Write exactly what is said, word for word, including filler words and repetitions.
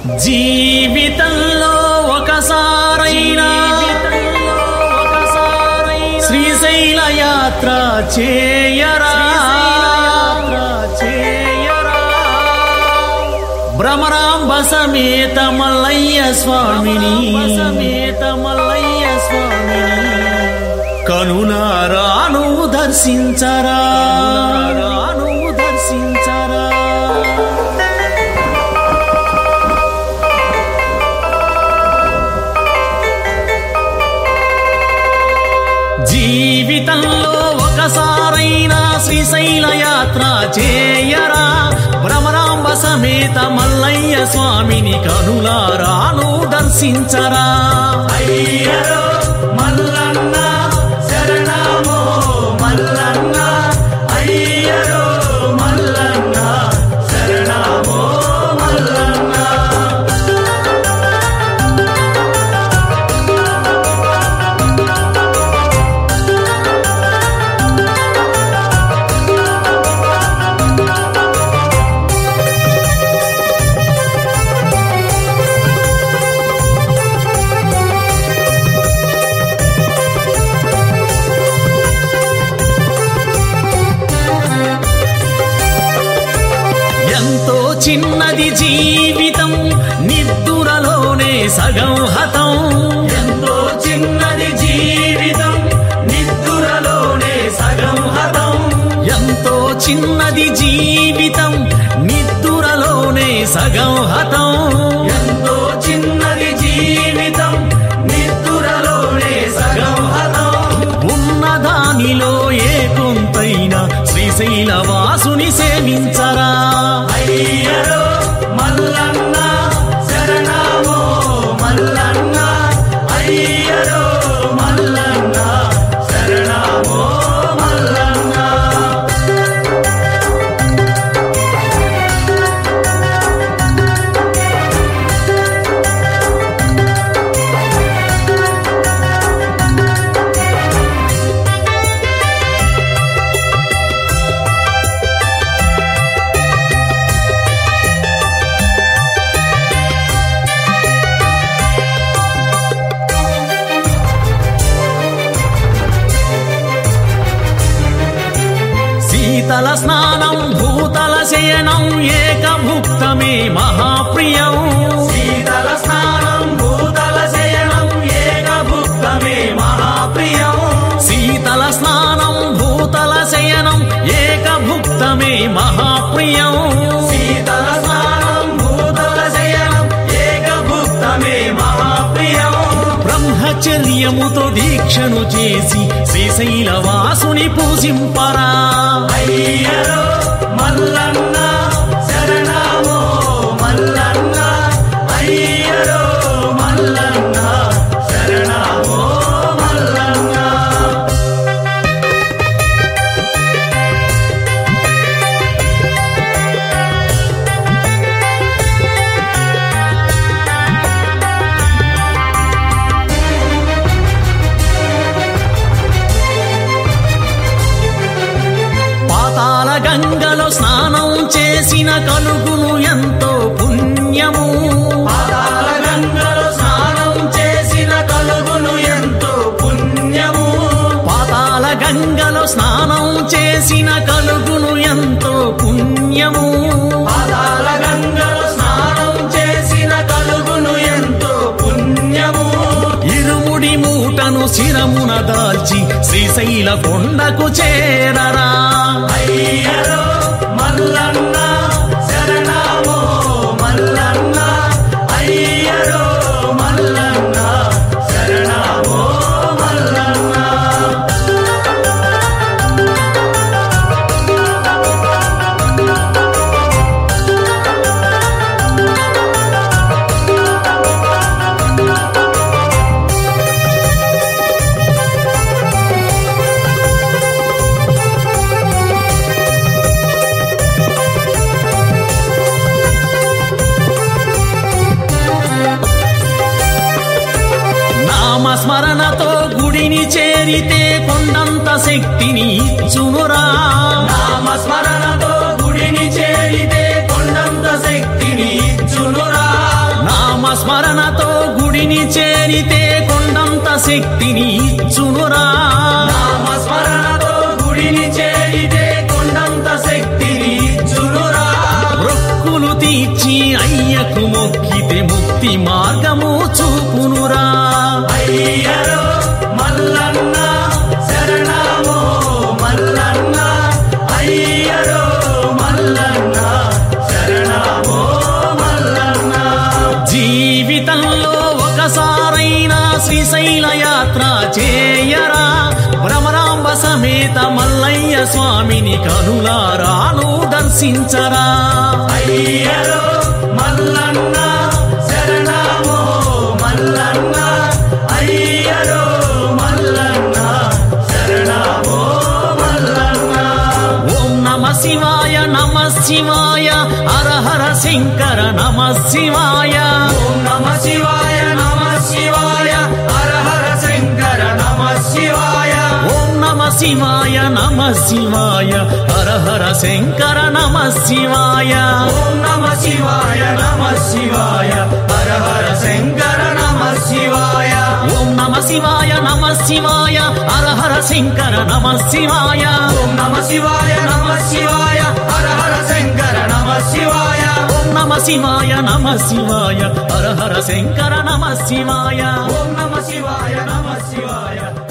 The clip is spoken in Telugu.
జీవితంలో ఒకసారైనా శ్రీశైల యాత్ర చేయరా భ్రమరాంబ సమేత మల్లయ్య స్వామిని సమేత మల్లయ్య స్వామిని కనులారాను దర్శించరా రాను దర్శించరా జీవితంలో ఒకసారైనా శ్రీశైల యాత్ర చేయరా భ్రమరాంబ సమేత మల్లయ్య స్వామిని కనులారాను దర్శించరా అయ్యరో మల్లన్న శరణమో మల్లన్న అయ్యరో మల్లన్న శరణమో మల్లన్న చిన్నది జీవితం నిద్దురలోనే సగం హతం ఎంతో చిన్నది జీవితం నిద్దురలోనే సగం హతం ఎంతో చిన్నది జీవితం నిద్దురలోనే సగం హతం ఎంతో చిన్నది జీవితం నిద్దురలోనే సగం హతం ఉన్నదానిలో ఏ కొంతైనా శ్రీశైల వాసుని సేవించరా అయ్యరో మల్లన్న శరణమో మల్లన్న అయ్యరో మల్లన్న శరణమో మల్లన్న శీతల స్నానం భూతల శయనం ఏకభుక్తమే మహాప్రియం శీతల స్నానం భూతల శయనం ఏకభుక్తమే మహాప్రియం శీతల స్నానం భూతల శయనం ఏకభుక్తమే మహాప్రియం శీతల స్నానం భూతల శయనం ఏకభుక్తమే మహాప్రియం బ్రహ్మచర్యముతో దీక్షను చేసి శ్రీశైల వాసుని పూజింపరా అయ్యరో మల్లన్న శరణమో మల్లన్న అయ్యరో మల్లన్న శరణమో మల్లన్న గంగలో స్నానం చేసిన కలుగును ఎంతో పుణ్యము పాతాళ గంగలో స్నానం చేసిన కలుగును ఎంతో పుణ్యము పాతాళ గంగలో స్నానం చేసిన కలుగును ఎంతో పుణ్యము పాతాళ గంగలో స్నానం చేసిన కలుగును ఎంతో పుణ్యము ఇరుముడి మూటను శిరమున దాల్చి శ్రీశైల కొండకు చేరరా అయ్యరో మల్లన్న శరణమో మల్లన్న అయ్యరో మల్లన్న శరణమో మల్లన్న స్మరణతో గుడిని చేరితే కొండంత శక్తిని ఇచ్చునురా నామ స్మరణతో గుడిని చేరితే కొండంత శక్తిని ఇచ్చునురా చేరితే కొండంత శక్తిని ఇచ్చునురా నామస్మరణతో గుడిని చేరితే కొండంత శక్తిని ఇచ్చునురా మొక్కులు తీర్చి అయ్యకు మొక్కితే ముక్తి మార్గము చూపునురా అయ్యరో మల్లన్న శరణమో మల్లన్న అయ్యరో మల్లన్న శరణమో మల్లన్న జీవితంలో ఒకసారైనా శ్రీశైల యాత్ర చేయరా భ్రమరాంబ సమేత మల్లయ్య స్వామిని కనులారాను దర్శించరా అయ్యరో మల్లన్న శరణమో మల్లన్న అయ్యరో మల్లన్న శరణమో మల్లన్న ఓం నమ శివాయ నమ శివాయ హర హర శంకర నమ శివాయ ఓం నమ శివాయ నమ శివాయ హర హర శంకర నమ శివాయ ఓం నమ శివాయ నమ శివాయ హర హర శంకర నమ శివాయ ఓం నమ శివాయ నమ శివాయ హర హర శంకర నమ శివాయ ఓం నమ శివాయ నమ శివాయ హర హర శంకర నమ శివాయ ఓం నమ శివాయ నమ శివాయ హర హర శంకర నమ శివాయ ఓం నమ శివాయ నమ శివాయ హర హర శంకర నమ శివాయ ఓం నమ శివాయ నమ శివాయ